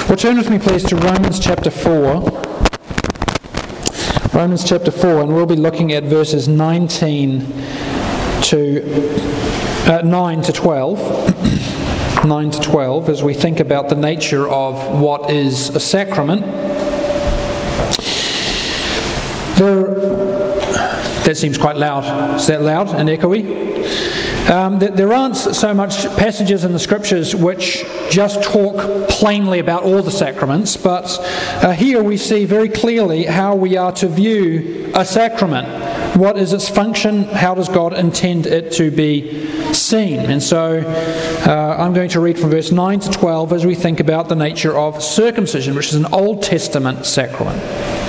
Well, turn with me please to Romans chapter 4. Romans chapter 4, and we'll be looking at verses 9 to 12. 9 to 12 as we think about the nature of what is a sacrament. That seems quite loud. Is that loud and echoey? There aren't so much passages in the Scriptures which just talk plainly about all the sacraments, but here we see very clearly how we are to view a sacrament. What is its function? How does God intend it to be seen? And so I'm going to read from verse 9 to 12 as we think about the nature of circumcision, which is an Old Testament sacrament.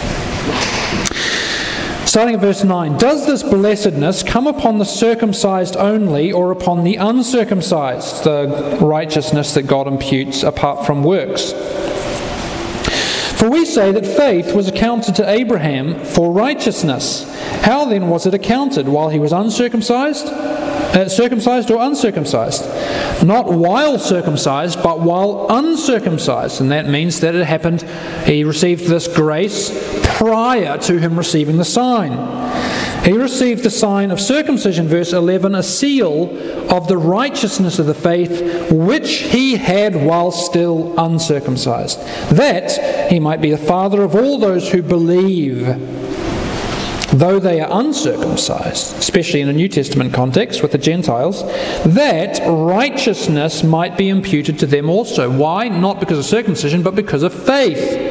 Starting at verse 9, does this blessedness come upon the circumcised only, or upon the uncircumcised, the righteousness that God imputes apart from works? For we say that faith was accounted to Abraham for righteousness. How then was it accounted? While he was uncircumcised? Circumcised or uncircumcised? Not while circumcised, but while uncircumcised. And that means that it happened, he received this grace prior to him receiving the sign. He received the sign of circumcision, verse 11, a seal of the righteousness of the faith which he had while still uncircumcised, that he might be the father of all those who believe, though they are uncircumcised, especially in a New Testament context with the Gentiles, that righteousness might be imputed to them also. Why? Not because of circumcision, but because of faith.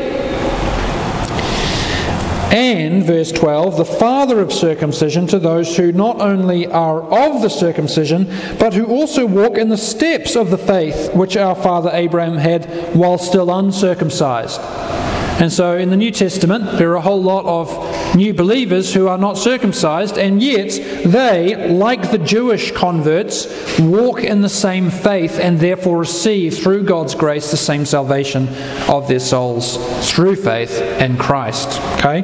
And, verse 12, the father of circumcision to those who not only are of the circumcision, but who also walk in the steps of the faith which our father Abraham had while still uncircumcised. And so in the New Testament, there are a whole lot of new believers who are not circumcised, and yet they, like the Jewish converts, walk in the same faith and therefore receive through God's grace the same salvation of their souls through faith in Christ. Okay?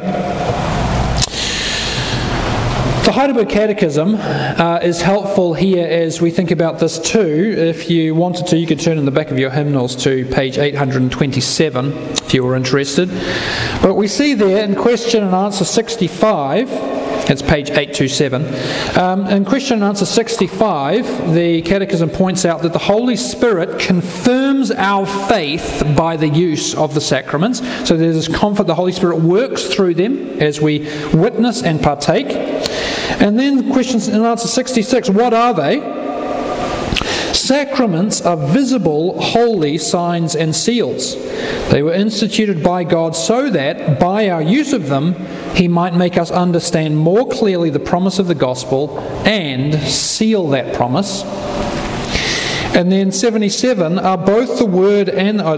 The Heidelberg Catechism is helpful here as we think about this too. If you wanted to, you could turn in the back of your hymnals to page 827 if you were interested. But we see there in question and answer 65, it's page 827. In question and answer 65, the Catechism points out that the Holy Spirit confirms our faith by the use of the sacraments. So there's this comfort, the Holy Spirit works through them as we witness and partake. And then questions and answer 66, what are they? Sacraments are visible, holy signs and seals. They were instituted by God so that, by our use of them, He might make us understand more clearly the promise of the gospel and seal that promise. And then 67, are both the word and the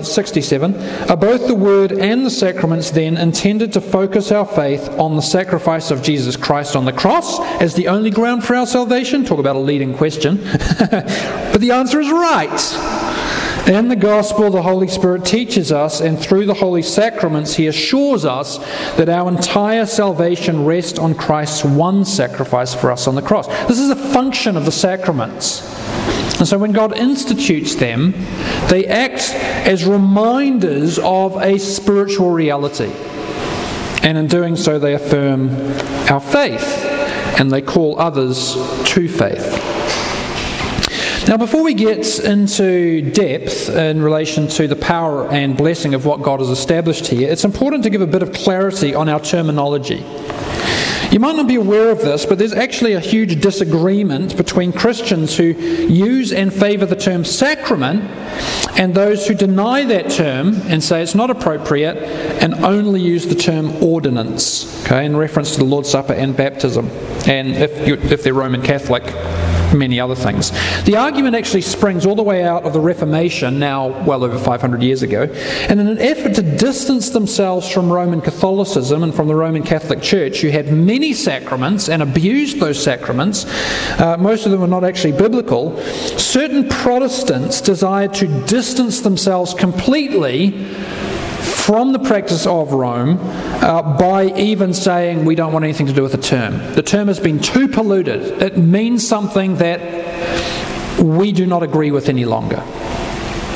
sacraments then intended to focus our faith on the sacrifice of Jesus Christ on the cross as the only ground for our salvation? Talk about a leading question. But the answer is right. In the gospel, the Holy Spirit teaches us, and through the holy sacraments, He assures us that our entire salvation rests on Christ's one sacrifice for us on the cross. This is a function of the sacraments. And so when God institutes them, they act as reminders of a spiritual reality. And in doing so, they affirm our faith, and they call others to faith. Now, before we get into depth in relation to the power and blessing of what God has established here, it's important to give a bit of clarity on our terminology. You might not be aware of this, but there's actually a huge disagreement between Christians who use and favour the term sacrament and those who deny that term and say it's not appropriate and only use the term ordinance, okay, in reference to the Lord's Supper and baptism, and if they're Roman Catholic, many other things. The argument actually springs all the way out of the Reformation, now well over 500 years ago, and in an effort to distance themselves from Roman Catholicism and from the Roman Catholic Church, who had many sacraments and abused those sacraments. Most of them were not actually biblical. Certain Protestants desired to distance themselves completely from the practice of Rome by even saying we don't want anything to do with the term. The term has been too polluted. It means something that we do not agree with any longer. And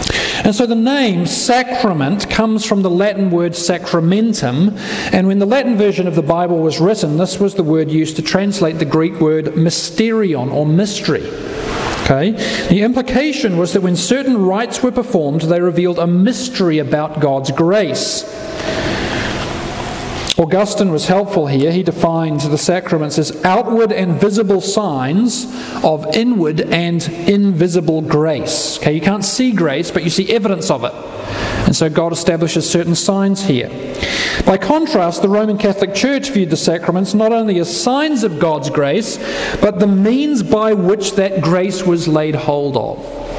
And so the name sacrament comes from the Latin word sacramentum, and when the Latin version of the Bible was written, this was the word used to translate the Greek word mysterion, or mystery. Okay? The implication was that when certain rites were performed, they revealed a mystery about God's grace. Augustine was helpful here. He defined the sacraments as outward and visible signs of inward and invisible grace. Okay, you can't see grace, but you see evidence of it. And so God establishes certain signs here. By contrast, the Roman Catholic Church viewed the sacraments not only as signs of God's grace, but the means by which that grace was laid hold of.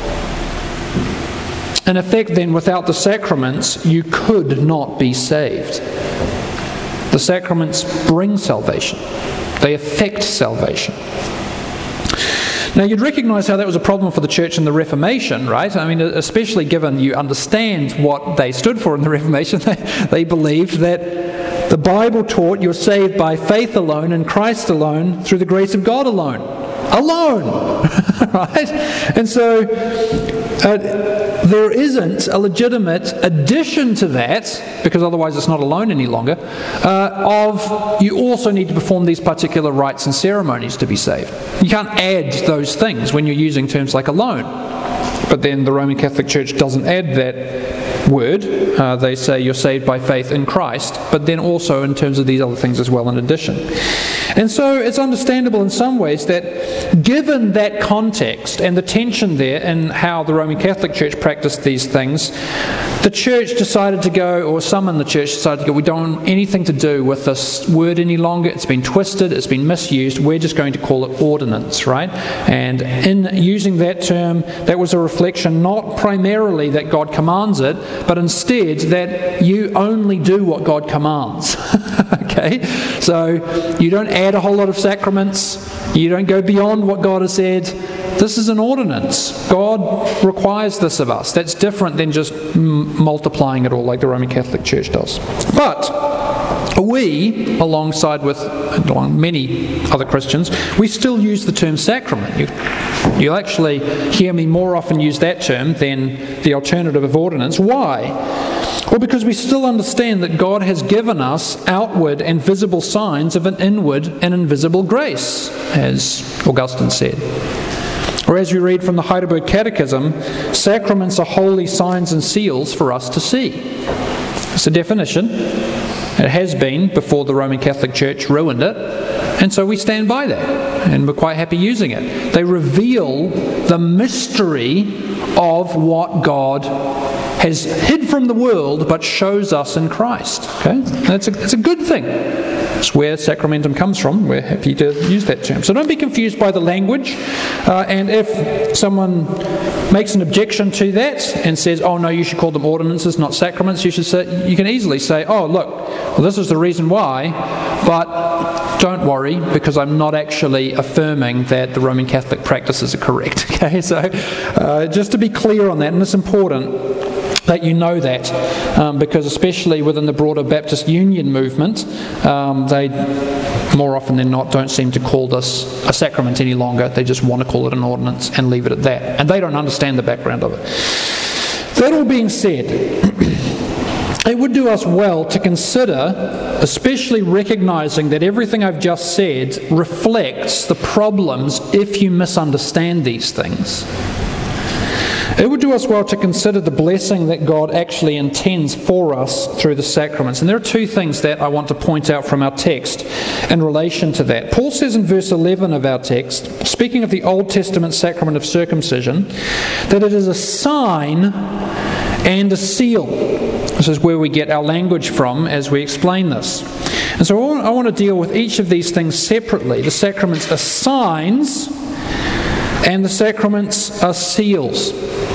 In effect, then, without the sacraments, you could not be saved. The sacraments bring salvation. They effect salvation. Now, you'd recognize how that was a problem for the church in the Reformation, right? I mean, especially given you understand what they stood for in the Reformation. They believed that the Bible taught you're saved by faith alone in Christ alone through the grace of God alone. Alone! Right? And so there isn't a legitimate addition to that, because otherwise it's not alone any longer, of you also need to perform these particular rites and ceremonies to be saved. You can't add those things when you're using terms like alone. But then the Roman Catholic Church doesn't add that word. They say you're saved by faith in Christ, but then also in terms of these other things as well in addition. And so it's understandable in some ways that given that context and the tension there in how the Roman Catholic Church practiced these things, the church decided to go, or some in the church decided to go, we don't want anything to do with this word any longer. It's been twisted, it's been misused. We're just going to call it ordinance, right? And in using that term, that was a reflection not primarily that God commands it, but instead that you only do what God commands. Okay? So you don't add a whole lot of sacraments. You don't go beyond what God has said. This is an ordinance. God requires this of us. That's different than just multiplying it all like the Roman Catholic Church does. But we, alongside with many other Christians, we still use the term sacrament. You'll actually hear me more often use that term than the alternative of ordinance. Why? Well, because we still understand that God has given us outward and visible signs of an inward and invisible grace, as Augustine said. Or as we read from the Heidelberg Catechism, sacraments are holy signs and seals for us to see. It's a definition. It has been before the Roman Catholic Church ruined it, and so we stand by that, and we're quite happy using it. They reveal the mystery of what God has hid from the world but shows us in Christ. Okay, that's a good thing. It's where sacramentum comes from. We're happy to use that term. So don't be confused by the language. And if someone makes an objection to that and says, "Oh no, you should call them ordinances, not sacraments," you can easily say, "Oh look, well this is the reason why, but don't worry, because I'm not actually affirming that the Roman Catholic practices are correct." Okay, so just to be clear on that, and it's important that you know that, because especially within the broader Baptist Union movement, they more often than not don't seem to call this a sacrament any longer. They just want to call it an ordinance and leave it at that, and they don't understand the background of it. That all being said, it would do us well to consider, especially recognizing that everything I've just said reflects the problems if you misunderstand these things. It would do us well to consider the blessing that God actually intends for us through the sacraments. And there are two things that I want to point out from our text in relation to that. Paul says in verse 11 of our text, speaking of the Old Testament sacrament of circumcision, that it is a sign and a seal. This is where we get our language from as we explain this. And so I want to deal with each of these things separately. The sacraments are signs and the sacraments are seals.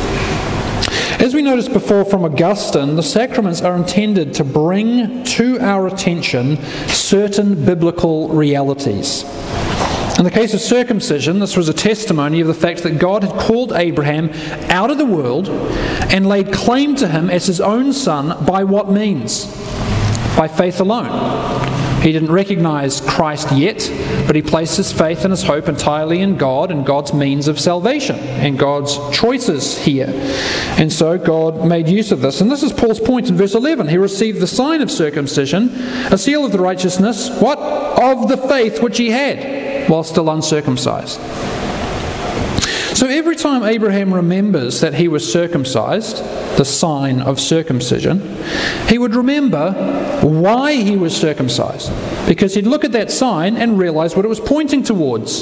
As we noticed before from Augustine, the sacraments are intended to bring to our attention certain biblical realities. In the case of circumcision, this was a testimony of the fact that God had called Abraham out of the world and laid claim to him as his own son by what means? By faith alone. He didn't recognize Christ yet, but he placed his faith and his hope entirely in God and God's means of salvation and God's choices here. And so God made use of this. And this is Paul's point in verse 11. He received the sign of circumcision, a seal of the righteousness, what? Of the faith which he had, while still uncircumcised. So every time Abraham remembers that he was circumcised, the sign of circumcision, he would remember why he was circumcised, because he'd look at that sign and realize what it was pointing towards.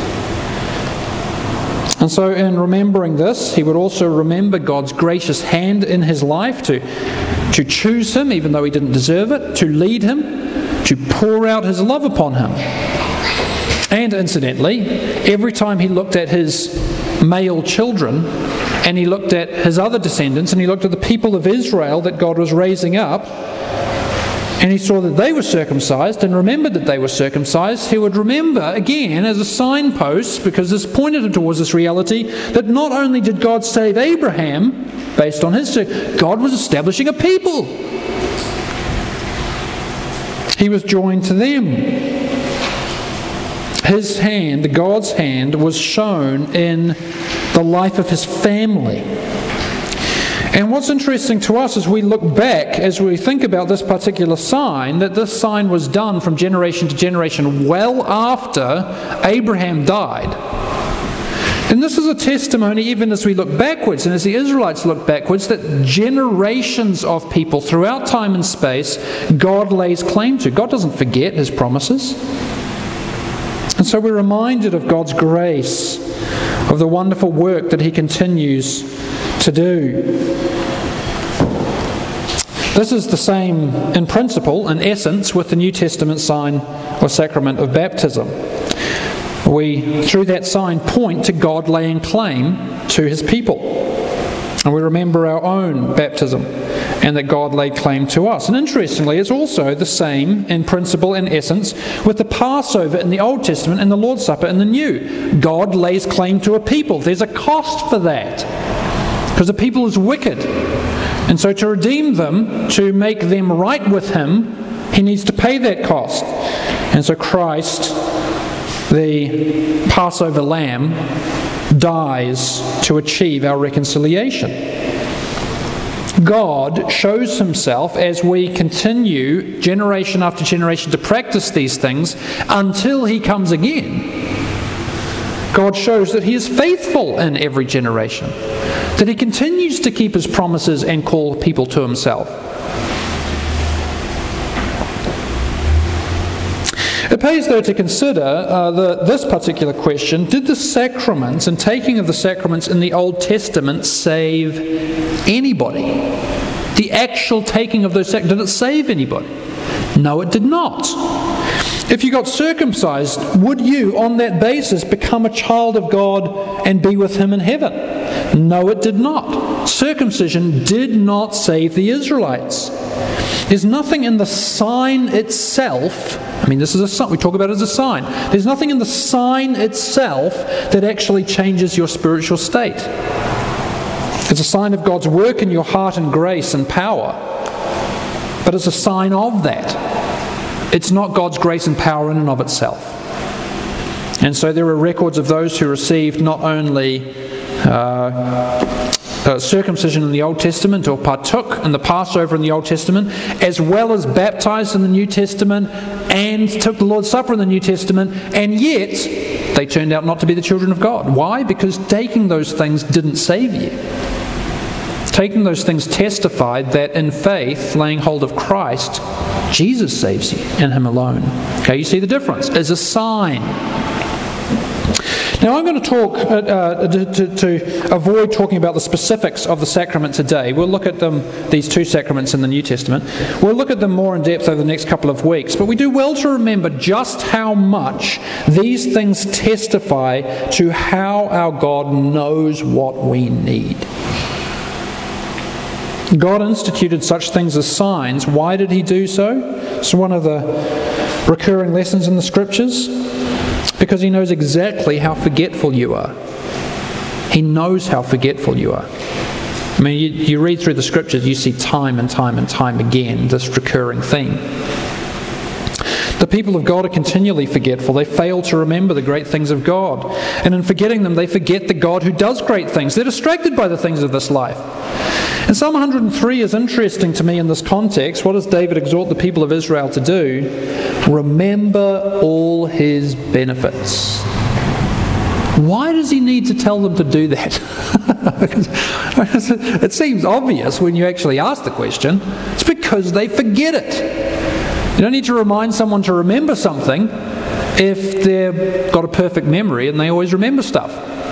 And so in remembering this, he would also remember God's gracious hand in his life to choose him even though he didn't deserve it, to lead him, to pour out his love upon him. And incidentally, every time he looked at his male children, and he looked at his other descendants, and he looked at the people of Israel that God was raising up, and he saw that they were circumcised and remembered that they were circumcised, he would remember again as a signpost, because this pointed him towards this reality, that not only did God save Abraham based on his God was establishing a people. He was joined to them. His hand, God's hand, was shown in the life of his family. And what's interesting to us as we look back, as we think about this particular sign, that this sign was done from generation to generation well after Abraham died. And this is a testimony, even as we look backwards, and as the Israelites look backwards, that generations of people throughout time and space, God lays claim to. God doesn't forget his promises. And so we're reminded of God's grace, of the wonderful work that he continues to do. This is the same in principle, in essence, with the New Testament sign or sacrament of baptism. We, through that sign, point to God laying claim to his people. And we remember our own baptism and that God laid claim to us. And interestingly, it's also the same in principle, in essence, with the Passover in the Old Testament and the Lord's Supper in the New. God lays claim to a people. There's a cost for that, because the people is wicked. And so to redeem them, to make them right with him, he needs to pay that cost. And so Christ, the Passover lamb, dies to achieve our reconciliation. God shows himself as we continue generation after generation to practice these things until he comes again. God shows that he is faithful in every generation, that he continues to keep his promises and call people to himself. It pays, though, to consider this particular question: did the sacraments and taking of the sacraments in the Old Testament save anybody? The actual taking of those sacraments, did it save anybody? No, it did not. If you got circumcised, would you, on that basis, become a child of God and be with him in heaven? No, it did not. Circumcision did not save the Israelites. There's nothing in the sign itself. I mean, this is a sign. We talk about it as a sign. There's nothing in the sign itself that actually changes your spiritual state. It's a sign of God's work in your heart and grace and power. But it's a sign of that. It's not God's grace and power in and of itself. And so there are records of those who received not only circumcision in the Old Testament, or partook in the Passover in the Old Testament, as well as baptized in the New Testament and took the Lord's Supper in the New Testament, and yet they turned out not to be the children of God. Why? Because taking those things didn't save you. Taking those things testified that in faith, laying hold of Christ, Jesus saves you, and him alone. Okay, you see the difference? It's a sign. Now I'm going to talk, to avoid talking about the specifics of the sacrament today. We'll look at them, these two sacraments in the New Testament. We'll look at them more in depth over the next couple of weeks. But we do well to remember just how much these things testify to how our God knows what we need. God instituted such things as signs. Why did he do so? It's one of the recurring lessons in the Scriptures. Because he knows exactly how forgetful you are. He knows how forgetful you are. I mean, you read through the Scriptures, you see time and time and time again this recurring theme. The people of God are continually forgetful. They fail to remember the great things of God. And in forgetting them, they forget the God who does great things. They're distracted by the things of this life. And Psalm 103 is interesting to me in this context. What does David exhort the people of Israel to do? Remember all his benefits. Why does he need to tell them to do that? It seems obvious when you actually ask the question. It's because they forget it. You don't need to remind someone to remember something if they've got a perfect memory and they always remember stuff.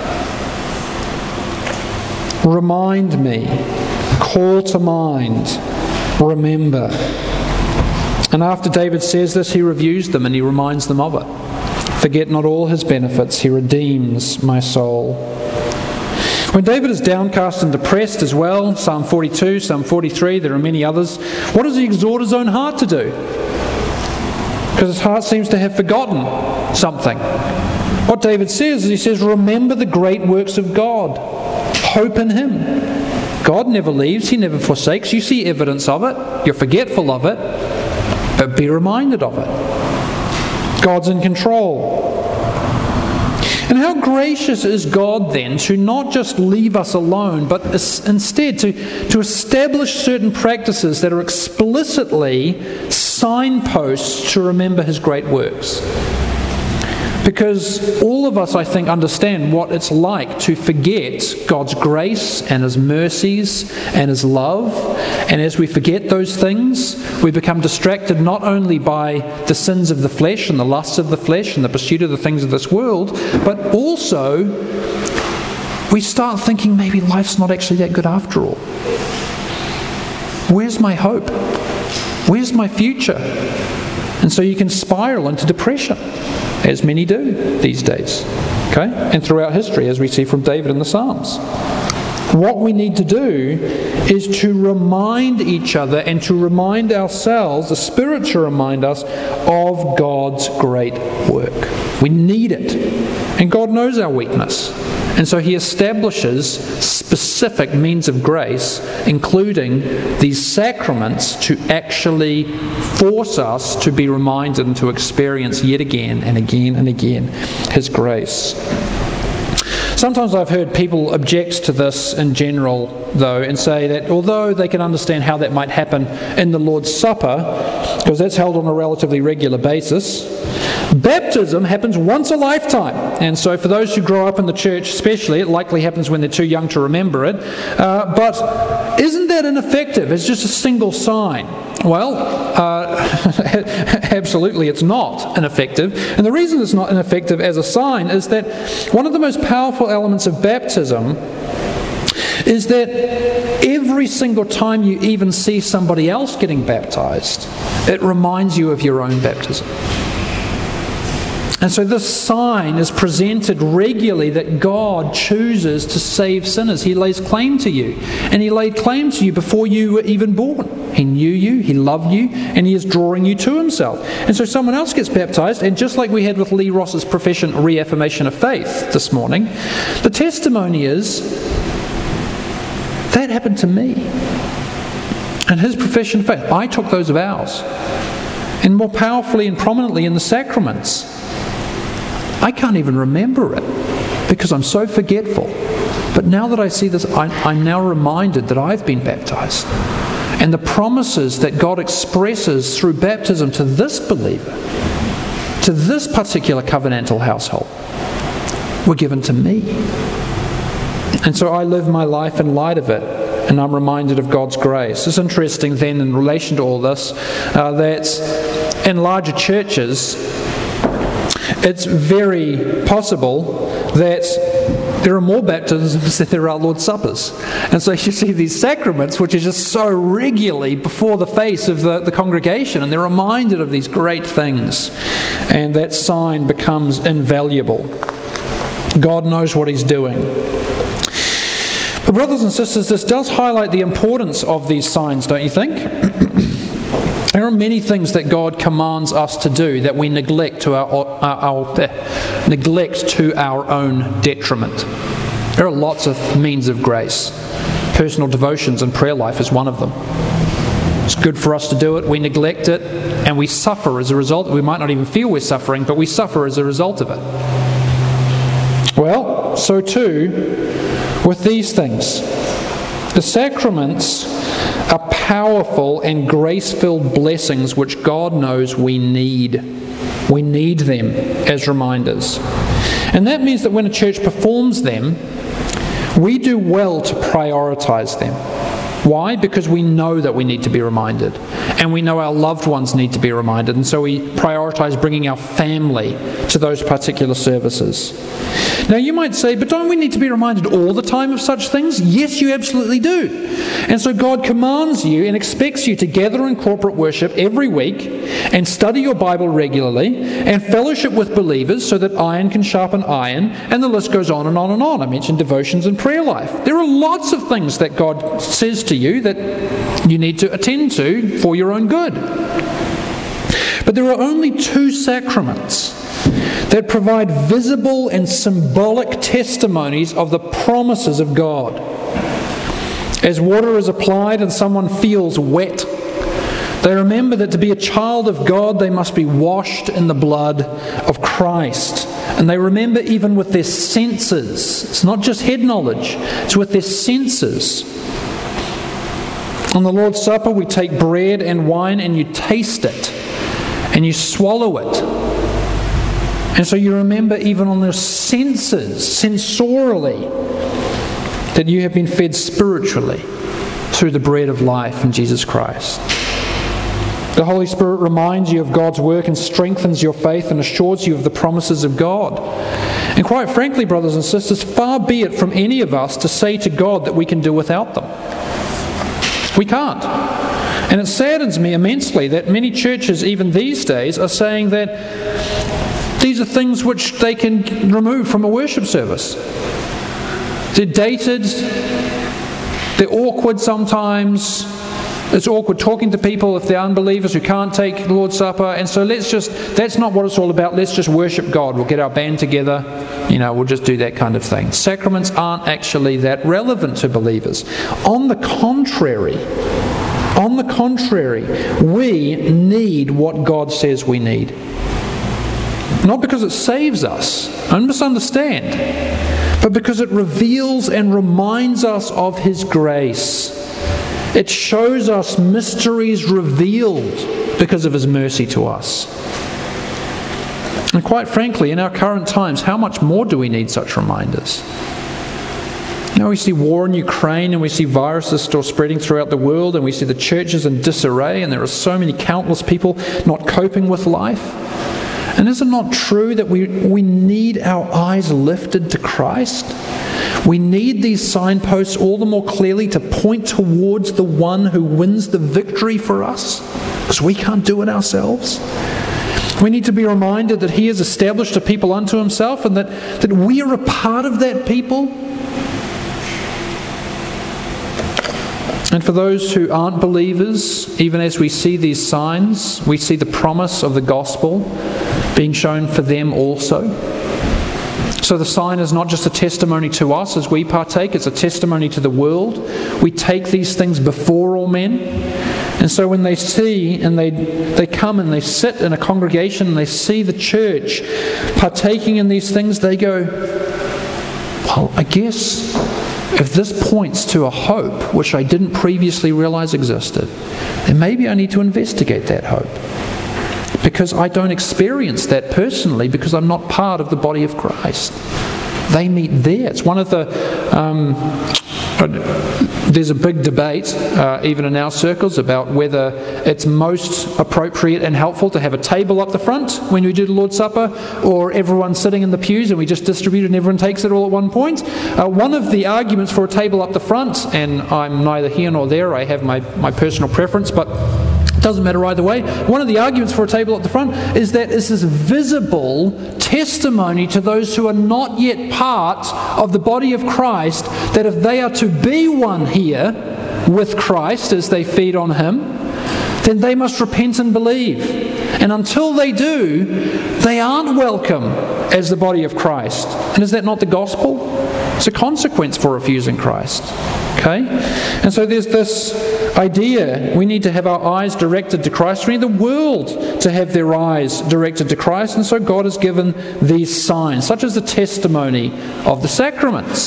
Remind me. Call to mind. Remember. And after David says this, he reviews them and he reminds them of it. Forget not all his benefits. He redeems my soul. When David is downcast and depressed as well, Psalm 42, Psalm 43, there are many others, what does he exhort his own heart to do? Because his heart seems to have forgotten something. What David says is, he says, remember the great works of God. Hope in him. God never leaves, he never forsakes. You see evidence of it, you're forgetful of it, but be reminded of it. God's in control. And how gracious is God then to not just leave us alone, but instead to establish certain practices that are explicitly signposts to remember his great works. Because all of us, I think, understand what it's like to forget God's grace and his mercies and his love. And as we forget those things, we become distracted not only by the sins of the flesh and the lusts of the flesh and the pursuit of the things of this world, but also we start thinking maybe life's not actually that good after all. Where's my hope? Where's my future? And so you can spiral into depression, as many do these days, okay? And throughout history, as we see from David in the Psalms. What we need to do is to remind each other and to remind ourselves, the Spirit to remind us of God's great work. We need it. And God knows our weakness. And so he establishes specific means of grace, including these sacraments, to actually force us to be reminded and to experience yet again and again and again his grace. Sometimes I've heard people object to this in general, though, and say that although they can understand how that might happen in the Lord's Supper, because that's held on a relatively regular basis, baptism happens once a lifetime. And so for those who grow up in the church especially, it likely happens when they're too young to remember it. But isn't that ineffective? It's just a single sign. Well, absolutely it's not ineffective. And the reason it's not ineffective as a sign is that one of the most powerful elements of baptism is that every single time you even see somebody else getting baptized, it reminds you of your own baptism. And so this sign is presented regularly that God chooses to save sinners. He lays claim to you. And he laid claim to you before you were even born. He knew you, he loved you, and he is drawing you to himself. And so someone else gets baptized, and just like we had with Lee Ross's profession reaffirmation of faith this morning, the testimony is, that happened to me. And his profession of faith, I took those vows. And more powerfully and prominently in the sacraments, I can't even remember it because I'm so forgetful. But now that I see this, I'm now reminded that I've been baptized. And the promises that God expresses through baptism to this believer, to this particular covenantal household, were given to me. And so I live my life in light of it, and I'm reminded of God's grace. It's interesting then in relation to all this, that in larger churches, it's very possible that there are more baptisms than there are Lord's Suppers. And so you see these sacraments, which are just so regularly before the face of the congregation, and they're reminded of these great things. And that sign becomes invaluable. God knows what he's doing. But brothers and sisters, this does highlight the importance of these signs, don't you think? There are many things that God commands us to do that we neglect to our own detriment. There are lots of means of grace. Personal devotions and prayer life is one of them. It's good for us to do it. We neglect it, and we suffer as a result. We might not even feel we're suffering, but we suffer as a result of it. Well, so too with these things. The sacraments are powerful and grace-filled blessings which God knows we need. We need them as reminders. And that means that when a church performs them, we do well to prioritize them. Why? Because we know that we need to be reminded. And we know our loved ones need to be reminded. And so we prioritize bringing our family to those particular services. Now you might say, but don't we need to be reminded all the time of such things? Yes, you absolutely do. And so God commands you and expects you to gather in corporate worship every week and study your Bible regularly and fellowship with believers so that iron can sharpen iron, and the list goes on and on and on. I mentioned devotions and prayer life. There are lots of things that God says to you that you need to attend to for your own good. But there are only two sacraments that provide visible and symbolic testimonies of the promises of God. As water is applied and someone feels wet, they remember that to be a child of God, they must be washed in the blood of Christ. And they remember even with their senses. It's not just head knowledge, it's with their senses. On the Lord's Supper, we take bread and wine and you taste it and you swallow it. And so you remember even on your senses, sensorially, that you have been fed spiritually through the bread of life in Jesus Christ. The Holy Spirit reminds you of God's work and strengthens your faith and assures you of the promises of God. And quite frankly, brothers and sisters, far be it from any of us to say to God that we can do without them. We can't. And it saddens me immensely that many churches, even these days, are saying that these are things which they can remove from a worship service. They're dated, they're awkward sometimes. It's awkward talking to people if they're unbelievers who can't take the Lord's Supper. And so that's not what it's all about. Let's just worship God. We'll get our band together. We'll just do that kind of thing. Sacraments aren't actually that relevant to believers. On the contrary, we need what God says we need. Not because it saves us, don't misunderstand, but because it reveals and reminds us of His grace. It shows us mysteries revealed because of His mercy to us. And quite frankly, in our current times, how much more do we need such reminders? Now we see war in Ukraine, and we see viruses still spreading throughout the world, and we see the churches in disarray, and there are so many countless people not coping with life. And is it not true that we need our eyes lifted to Christ? We need these signposts all the more clearly to point towards the one who wins the victory for us, because we can't do it ourselves. We need to be reminded that He has established a people unto Himself, and that we are a part of that people. And for those who aren't believers, even as we see these signs, we see the promise of the gospel being shown for them also. So the sign is not just a testimony to us as we partake, it's a testimony to the world. We take these things before all men. And so when they see and they come and they sit in a congregation and they see the church partaking in these things, they go, well, I guess if this points to a hope which I didn't previously realize existed, then maybe I need to investigate that hope. Because I don't experience that personally, because I'm not part of the body of Christ. They meet there. It's one of the... there's a big debate, even in our circles, about whether it's most appropriate and helpful to have a table up the front when we do the Lord's Supper, or everyone sitting in the pews and we just distribute it and everyone takes it all at one point. One of the arguments for a table up the front, and I'm neither here nor there, I have my personal preference, but doesn't matter either way. One of the arguments for a table at the front is that this is visible testimony to those who are not yet part of the body of Christ, that if they are to be one here with Christ as they feed on Him, then they must repent and believe. And until they do, they aren't welcome as the body of Christ. And is that not the gospel? It's a consequence for refusing Christ. Okay? And so there's this idea we need to have our eyes directed to Christ. We need the world to have their eyes directed to Christ. And so God has given these signs, such as the testimony of the sacraments.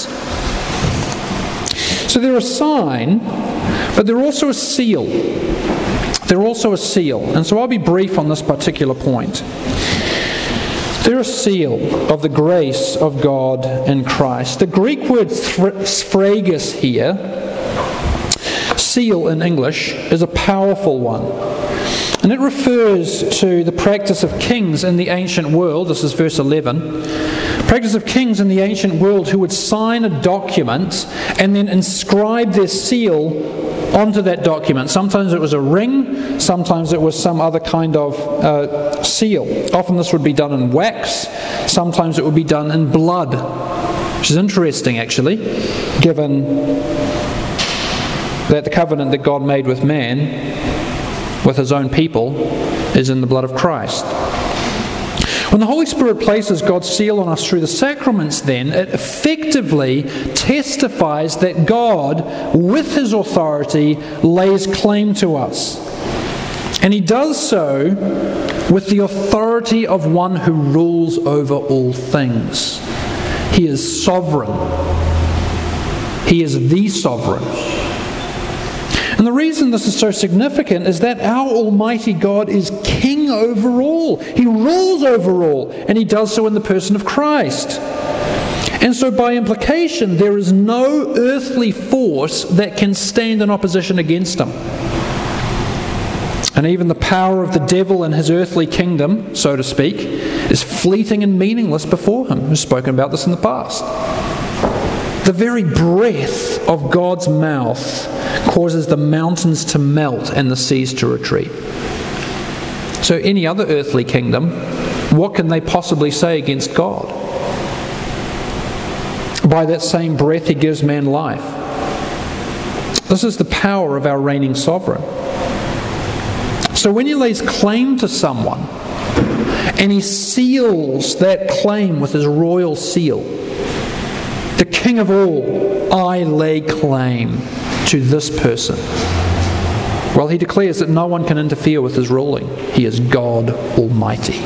So they're a sign, but they're also a seal. They're also a seal. And so I'll be brief on this particular point. They're a seal of the grace of God in Christ. The Greek word sphragus here, seal in English, is a powerful one. And it refers to the practice of kings in the ancient world. This is verse 11. Practice of kings in the ancient world who would sign a document and then inscribe their seal onto that document. Sometimes it was a ring, sometimes it was some other kind of seal. Often this would be done in wax, sometimes it would be done in blood, which is interesting actually, given that the covenant that God made with man, with his own people, is in the blood of Christ. When the Holy Spirit places God's seal on us through the sacraments, then, it effectively testifies that God, with his authority, lays claim to us. And he does so with the authority of one who rules over all things. He is sovereign. He is the sovereign. And the reason this is so significant is that our Almighty God is king over all. He rules over all, and he does so in the person of Christ. And so by implication, there is no earthly force that can stand in opposition against him. And even the power of the devil and his earthly kingdom, so to speak, is fleeting and meaningless before him. We've spoken about this in the past. The very breath of God's mouth causes the mountains to melt and the seas to retreat. So any other earthly kingdom, what can they possibly say against God? By that same breath he gives man life. This is the power of our reigning sovereign. So when he lays claim to someone and he seals that claim with his royal seal, the King of all, I lay claim to this person. Well, he declares that no one can interfere with his ruling. He is God Almighty.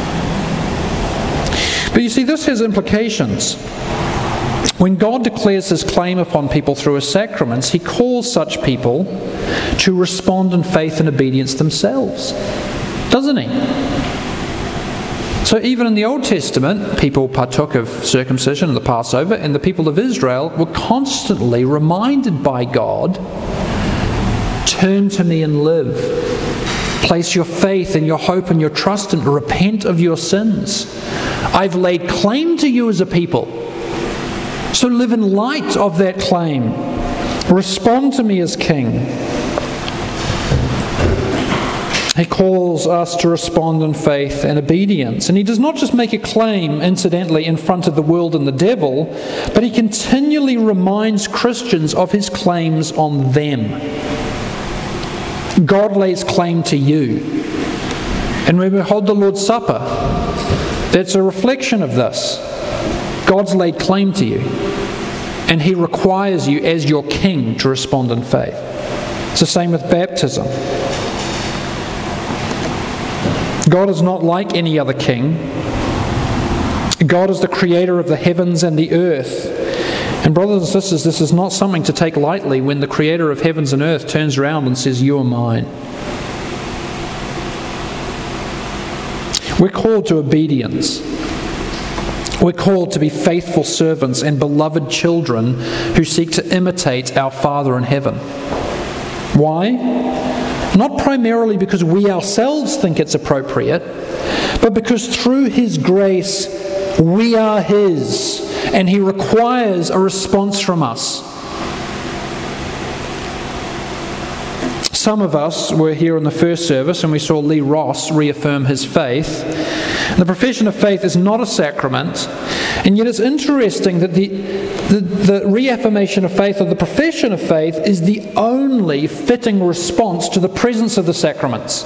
But you see, this has implications. When God declares his claim upon people through his sacraments, he calls such people to respond in faith and obedience themselves. Doesn't he? So even in the Old Testament, people partook of circumcision and the Passover, and the people of Israel were constantly reminded by God, turn to me and live. Place your faith and your hope and your trust and repent of your sins. I've laid claim to you as a people. So live in light of that claim. Respond to me as king. He calls us to respond in faith and obedience. And he does not just make a claim, incidentally, in front of the world and the devil, but he continually reminds Christians of his claims on them. God lays claim to you. And when we hold the Lord's Supper, that's a reflection of this. God's laid claim to you. And he requires you as your king to respond in faith. It's the same with baptism. God is not like any other king. God is the creator of the heavens and the earth. And brothers and sisters, this is not something to take lightly when the creator of heavens and earth turns around and says, you are mine. We're called to obedience. We're called to be faithful servants and beloved children who seek to imitate our Father in heaven. Why? Not primarily because we ourselves think it's appropriate, but because through his grace we are his, and he requires a response from us. Some of us were here in the first service and we saw Lee Ross reaffirm his faith. The profession of faith is not a sacrament, and yet it's interesting that the reaffirmation of faith, or the profession of faith, is the only fitting response to the presence of the sacraments.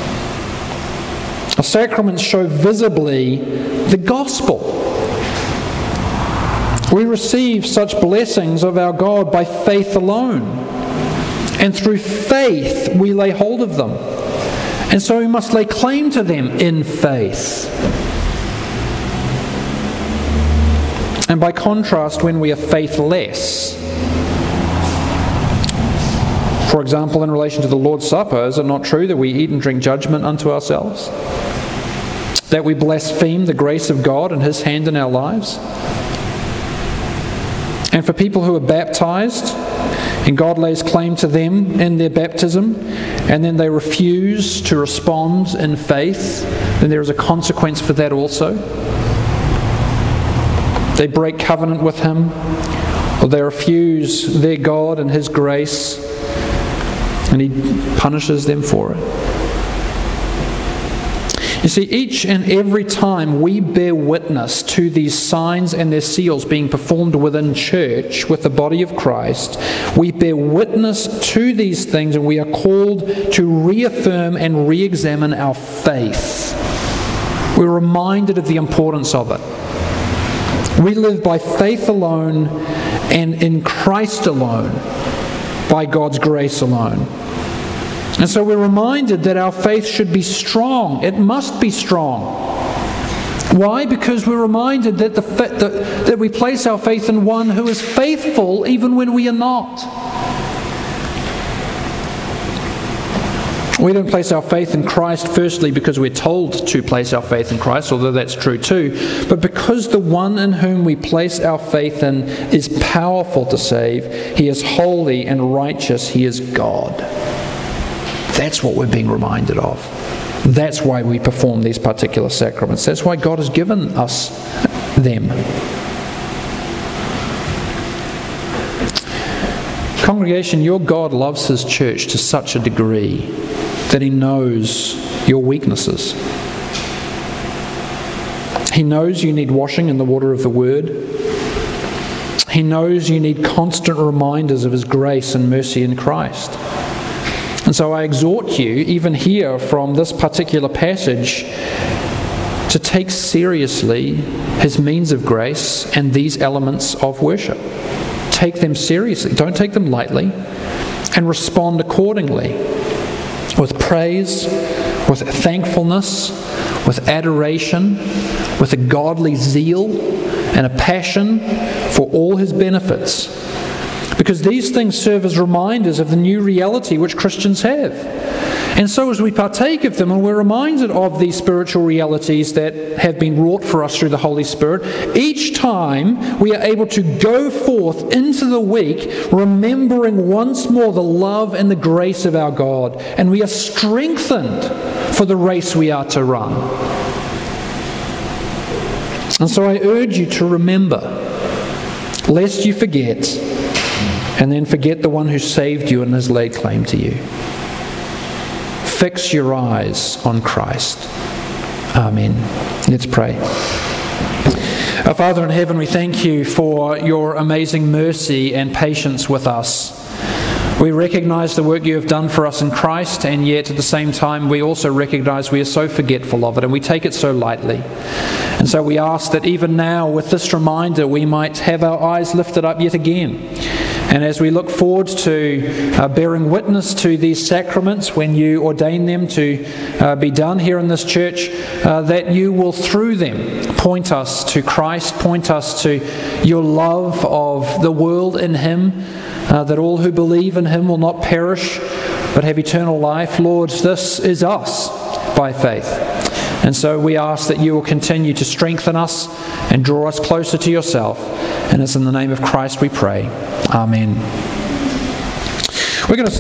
The sacraments show visibly the gospel. We receive such blessings of our God by faith alone. And through faith we lay hold of them. And so we must lay claim to them in faith. And by contrast, when we are faithless, for example, in relation to the Lord's Supper, is it not true that we eat and drink judgment unto ourselves? That we blaspheme the grace of God and His hand in our lives? And for people who are baptized, and God lays claim to them in their baptism, and then they refuse to respond in faith, then there is a consequence for that also. They break covenant with Him, or they refuse their God and His grace, and He punishes them for it. You see, each and every time we bear witness to these signs and their seals being performed within church with the body of Christ, we bear witness to these things, and we are called to reaffirm and re-examine our faith. We're reminded of the importance of it. We live by faith alone and in Christ alone, by God's grace alone. And so we're reminded that our faith should be strong. It must be strong. Why? Because we're reminded that that we place our faith in one who is faithful even when we are not. We don't place our faith in Christ firstly because we're told to place our faith in Christ, although that's true too, but because the one in whom we place our faith in is powerful to save. He is holy and righteous. He is God. That's what we're being reminded of. That's why we perform these particular sacraments. That's why God has given us them. Congregation, your God loves His church to such a degree that He knows your weaknesses. He knows you need washing in the water of the Word. He knows you need constant reminders of His grace and mercy in Christ. And so I exhort you, even here from this particular passage, to take seriously His means of grace and these elements of worship. Take them seriously. Don't take them lightly. And respond accordingly. With praise, with thankfulness, with adoration, with a godly zeal and a passion for all His benefits. Because these things serve as reminders of the new reality which Christians have. And so as we partake of them and we're reminded of these spiritual realities that have been wrought for us through the Holy Spirit, each time we are able to go forth into the week remembering once more the love and the grace of our God. And we are strengthened for the race we are to run. And so I urge you to remember, lest you forget, and then forget the one who saved you and has laid claim to you. Fix your eyes on Christ. Amen. Let's pray. Our Father in heaven, we thank you for your amazing mercy and patience with us. We recognize the work you have done for us in Christ, and yet at the same time we also recognize we are so forgetful of it and we take it so lightly. And so we ask that even now with this reminder we might have our eyes lifted up yet again. And as we look forward to bearing witness to these sacraments when you ordain them to be done here in this church, that you will through them point us to Christ, point us to your love of the world in Him, that all who believe in Him will not perish but have eternal life. Lord, this is us by faith. And so we ask that you will continue to strengthen us and draw us closer to yourself. And it's in the name of Christ we pray. Amen. We're going to